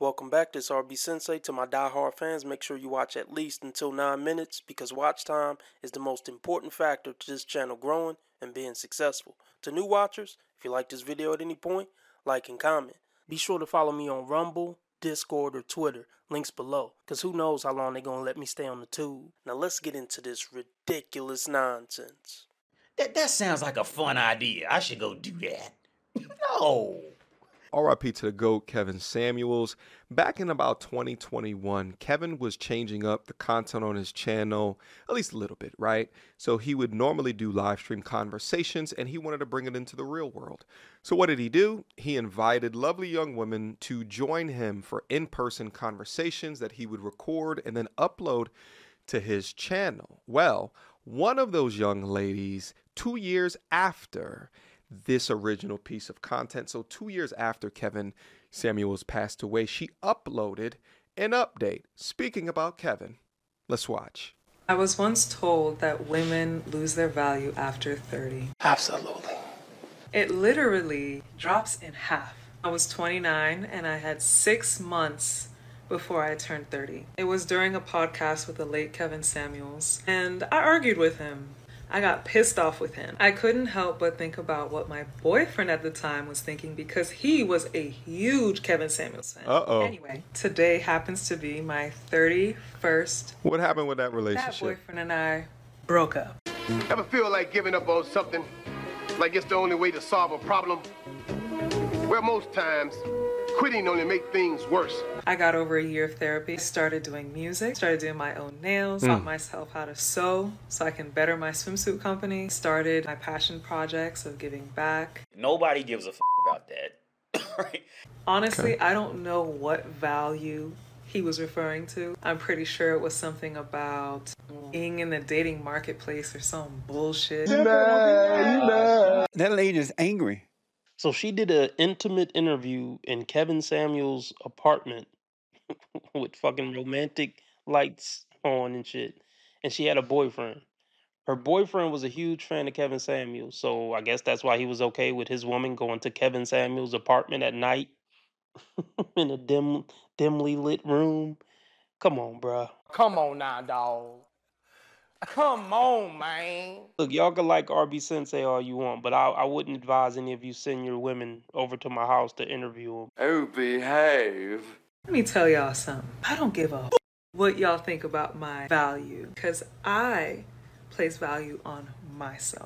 Welcome back, this is RB Sensei. To my diehard fans, make sure you watch at least until 9 minutes because watch time is the most important factor to this channel growing and being successful. To new watchers, if you like this video at any point, like and comment. Be sure to follow me on Rumble, Discord, or Twitter, links below, because who knows how long they're going to let me stay on the tube. Now let's get into this ridiculous nonsense. That sounds like a fun idea. I should go do that. No. RIP to the GOAT, Kevin Samuels. Back in about 2021, Kevin was changing up the content on his channel, at least a little bit, right? So he would normally do live stream conversations, and he wanted to bring it into the real world. So what did he do? He invited lovely young women to join him for in-person conversations that he would record and then upload to his channel. Well, one of those young ladies, 2 years after this original piece of content, so 2 years after Kevin Samuels passed away, she uploaded an update speaking about Kevin. Let's watch. I was once told that women lose their value after 30. Absolutely. It literally drops in half. I was 29 and I had 6 months before I turned 30. It was during a podcast with the late Kevin Samuels, and I argued with him. I got pissed off with him. I couldn't help but think about what my boyfriend at the time was thinking because he was a huge Kevin Samuels fan. Anyway, today happens to be my 31st. What happened with that That relationship? boyfriend and I broke up. Ever feel like giving up on something? Like it's the only way to solve a problem? Well, most times, quitting only make things worse. I got over a year of therapy, started doing music, started doing my own nails, taught myself how to sew so I can better my swimsuit company, started my passion projects of giving back. Nobody gives a about that. Right? Honestly, I don't know what value he was referring to. I'm pretty sure it was something about being in the dating marketplace or some bullshit. That lady is angry. So she did an intimate interview in Kevin Samuels' apartment with fucking romantic lights on and shit. And she had a boyfriend. Her boyfriend was a huge fan of Kevin Samuels. So I guess that's why he was okay with his woman going to Kevin Samuels' apartment at night in a dimly lit room. Come on, bruh. Come on now, dog. Come on, man. Look, y'all can like RB Sensei all you want, but I wouldn't advise any of you send your women over to my house to interview them. Oh, behave. Let me tell y'all something. I don't give a what y'all think about my value because I place value on myself.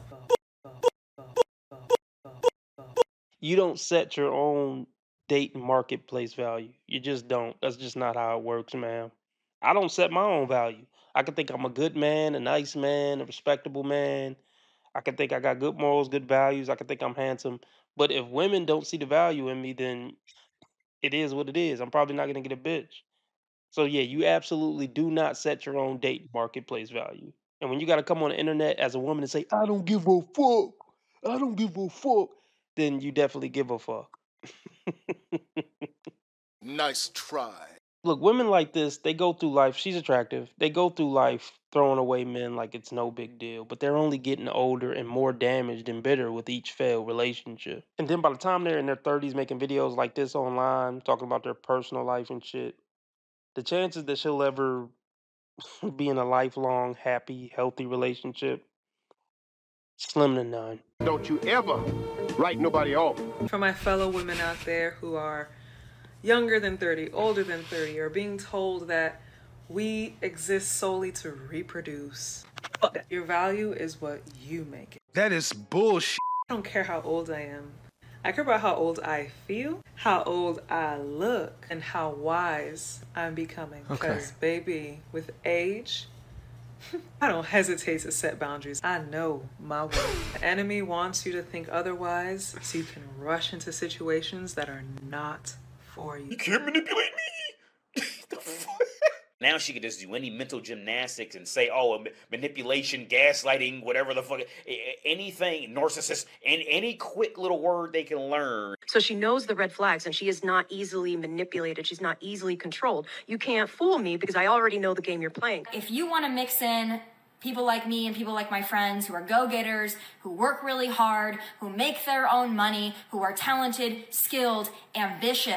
You don't set your own dating marketplace value. You just don't. That's just not how it works, man. I don't set my own value. I can think I'm a good man, a nice man, a respectable man. I can think I got good morals, good values. I can think I'm handsome. But if women don't see the value in me, then it is what it is. I'm probably not going to get a bitch. So yeah, you absolutely do not set your own dating marketplace value. And when you got to come on the internet as a woman and say, I don't give a fuck, I don't give a fuck, then you definitely give a fuck. Nice try. Look, women like this, they go through life. She's attractive. They go through life throwing away men like it's no big deal. But they're only getting older and more damaged and bitter with each failed relationship. And then by the time they're in their 30s making videos like this online, talking about their personal life and shit, the chances that she'll ever be in a lifelong, happy, healthy relationship, slim to none. Don't you ever write nobody off. For my fellow women out there who are younger than 30, older than 30, or being told that we exist solely to reproduce. Fuck that. Your value is what you make it. That is bullshit. I don't care how old I am. I care about how old I feel, how old I look, and how wise I'm becoming. Because, baby, with age, I don't hesitate to set boundaries. I know my worth. The enemy wants you to think otherwise so you can rush into situations that are not for you. You can't manipulate me. The fuck? Now she could just do any mental gymnastics and say, oh, manipulation, gaslighting, whatever the fuck, anything, narcissist, and any quick little word they can learn. So she knows the red flags and she is not easily manipulated. She's not easily controlled. You can't fool me because I already know the game you're playing. If you want to mix in people like me and people like my friends who are go-getters, who work really hard, who make their own money, who are talented, skilled, ambitious,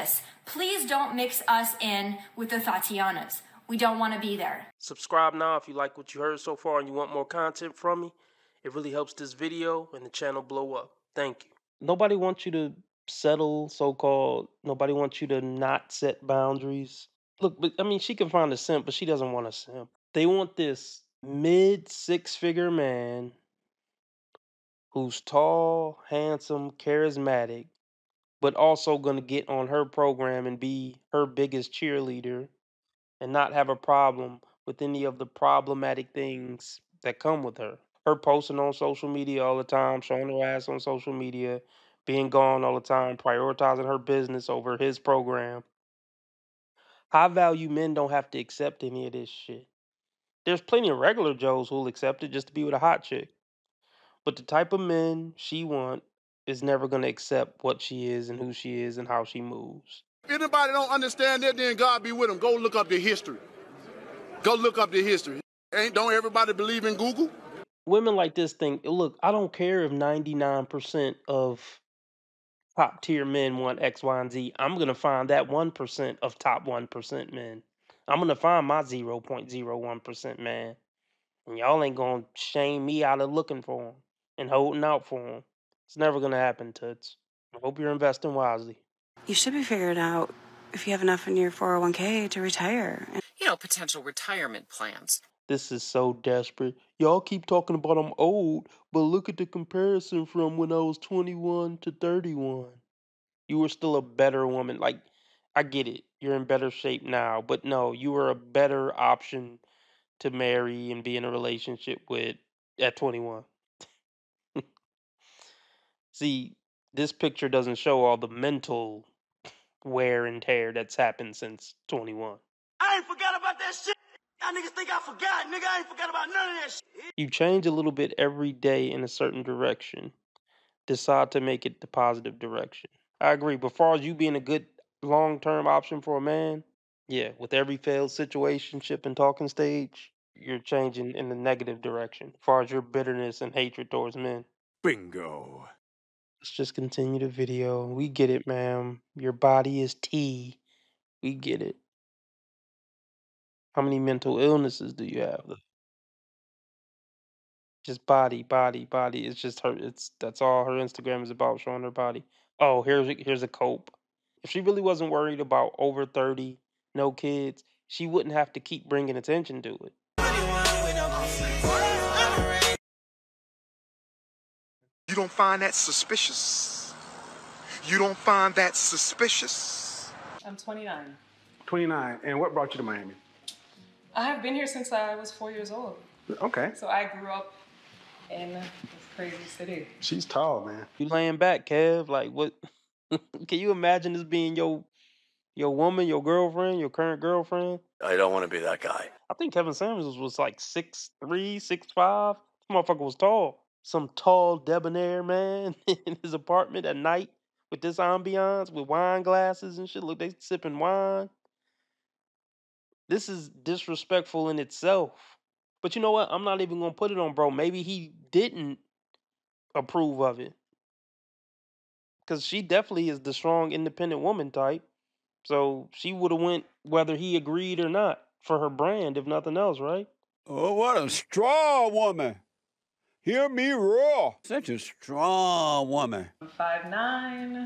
Please don't mix us in with the Tatianas. We don't want to be there. Subscribe now if you like what you heard so far and you want more content from me. It really helps this video and the channel blow up. Thank you. Nobody wants you to settle, so-called. Nobody wants you to not set boundaries. Look, but I mean, she can find a simp, but she doesn't want a simp. They want this mid-six-figure man who's tall, handsome, charismatic, but also going to get on her program and be her biggest cheerleader and not have a problem with any of the problematic things that come with her. Her posting on social media all the time, showing her ass on social media, being gone all the time, prioritizing her business over his program. High value men don't have to accept any of this shit. There's plenty of regular Joes who'll accept it just to be with a hot chick. But the type of men she want is never going to accept what she is and who she is and how she moves. If anybody don't understand that, then God be with them. Go look up the history. Go look up the history. Don't everybody believe in Google? Women like this think, look, I don't care if 99% of top tier men want X, Y, and Z. I'm going to find that 1% of top 1% men. I'm going to find my 0.01% man. And y'all ain't going to shame me out of looking for him and holding out for him. It's never going to happen, Toots. I hope you're investing wisely. You should be figuring out if you have enough in your 401k to retire. Potential retirement plans. This is so desperate. Y'all keep talking about I'm old, but look at the comparison from when I was 21 to 31. You were still a better woman. Like, I get it. You're in better shape now, but no, you were a better option to marry and be in a relationship with at 21. See, this picture doesn't show all the mental wear and tear that's happened since 21. I ain't forgot about that shit. Y'all niggas think I forgot, nigga. I ain't forgot about none of that shit. You change a little bit every day in a certain direction. Decide to make it the positive direction. I agree. But as far as you being a good long-term option for a man, yeah, with every failed situationship and talking stage, you're changing in the negative direction. As far as your bitterness and hatred towards men. Bingo. Let's just continue the video. We get it, ma'am. Your body is tea. We get it. How many mental illnesses do you have? Just body, body, body. It's just her. That's all her Instagram is about, showing her body. Oh, here's a cope. If she really wasn't worried about over 30, no kids, she wouldn't have to keep bringing attention to it. You don't find that suspicious? You don't find that suspicious? I'm 29. 29. And what brought you to Miami? I have been here since I was 4 years old. Okay. So I grew up in this crazy city. She's tall, man. You laying back, Kev? Like what? Can you imagine this being your woman, your girlfriend, your current girlfriend? I don't want to be that guy. I think Kevin Samuels was like 6'3", 6'5". This motherfucker was tall. Some tall, debonair man in his apartment at night with this ambiance, with wine glasses and shit. Look, they sipping wine. This is disrespectful in itself. But you know what? I'm not even going to put it on bro. Maybe he didn't approve of it. Because she definitely is the strong, independent woman type. So she would have went whether he agreed or not for her brand, if nothing else, right? Oh, what a strong woman. Hear me roar. Such a strong woman. I'm 5'9".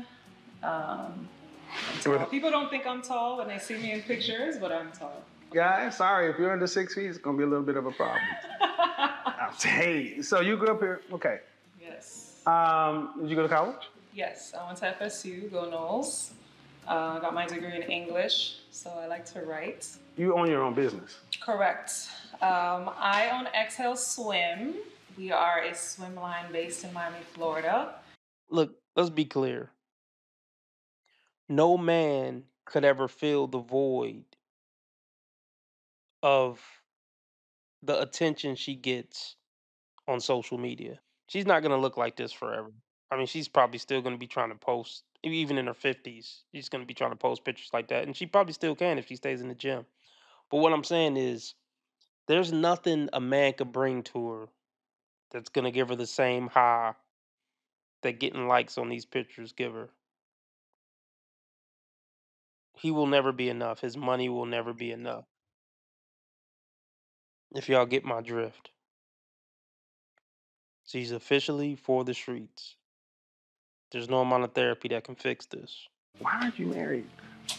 People don't think I'm tall when they see me in pictures, but I'm tall. Guys, sorry, if you're under 6 feet, it's going to be a little bit of a problem. Hey, so you grew up here? Okay. Yes. Did you go to college? Yes, I went to FSU, go Knowles. Got my degree in English, so I like to write. You own your own business? Correct. I own Exhale Swim. We are a swim line based in Miami, Florida. Look, let's be clear. No man could ever fill the void of the attention she gets on social media. She's not going to look like this forever. I mean, she's probably still going to be trying to post, even in her 50s. She's going to be trying to post pictures like that. And she probably still can if she stays in the gym. But what I'm saying is, there's nothing a man could bring to her that's going to give her the same high that getting likes on these pictures give her. He will never be enough. His money will never be enough. If y'all get my drift. So he's officially for the streets. There's no amount of therapy that can fix this. Why aren't you married?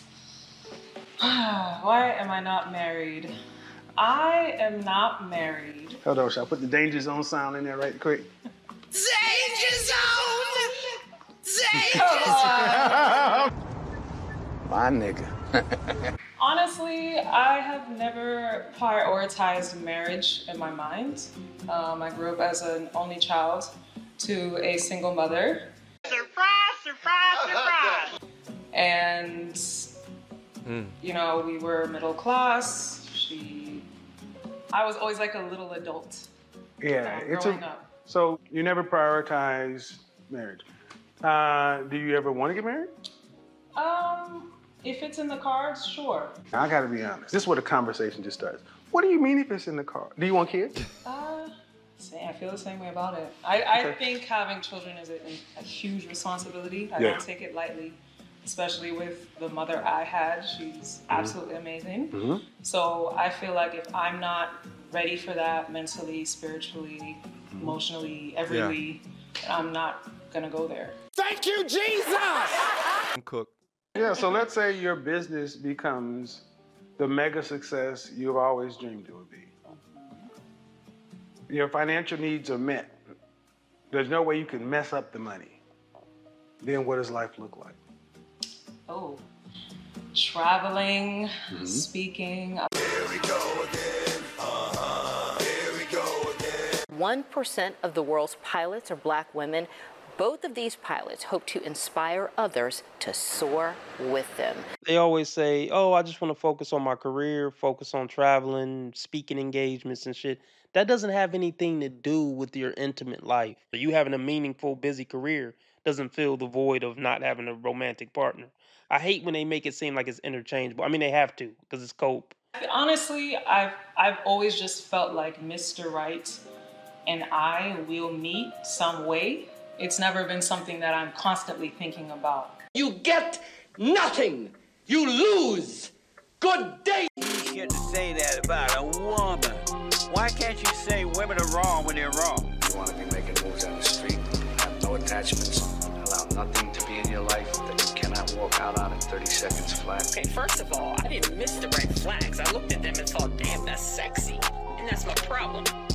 Why am I not married? I am not married. Hold on, shall I put the danger zone sound in there right quick? Danger zone! Danger zone! My nigga. Honestly, I have never prioritized marriage in my mind. I grew up as an only child to a single mother. Surprise, surprise, surprise! And, you know, we were middle class. I was always like a little adult. Yeah, growing up. So you never prioritize marriage. Do you ever want to get married? If it's in the cards, sure. I gotta be honest. This is where the conversation just starts. What do you mean if it's in the cards? Do you want kids? I feel the same way about it. I think having children is a huge responsibility. I don't take it lightly, especially with the mother I had. She's absolutely amazing. So I feel like if I'm not ready for that mentally, spiritually, emotionally, everyly, I'm not gonna go there. Thank you, Jesus! Cook. Yeah, so let's say your business becomes the mega success you've always dreamed it would be. Your financial needs are met. There's no way you can mess up the money. Then what does life look like? Oh, traveling, speaking. Here we go again. Here we go again. 1% of the world's pilots are black women. Both of these pilots hope to inspire others to soar with them. They always say, oh, I just want to focus on my career, focus on traveling, speaking engagements and shit. That doesn't have anything to do with your intimate life. You having a meaningful, busy career doesn't fill the void of not having a romantic partner. I hate when they make it seem like it's interchangeable. I mean, they have to, because it's cope. Honestly, I've always just felt like Mr. Right and I will meet some way. It's never been something that I'm constantly thinking about. You get nothing. You lose. Good day. You get to say that about a woman. Why can't you say women are wrong when they're wrong? You want to be making moves on the street, have no attachments, allow nothing to be in your life that you cannot walk out on in 30 seconds flat. Okay, first of all, I didn't miss the red flags. I looked at them and thought, damn, that's sexy. And that's my problem.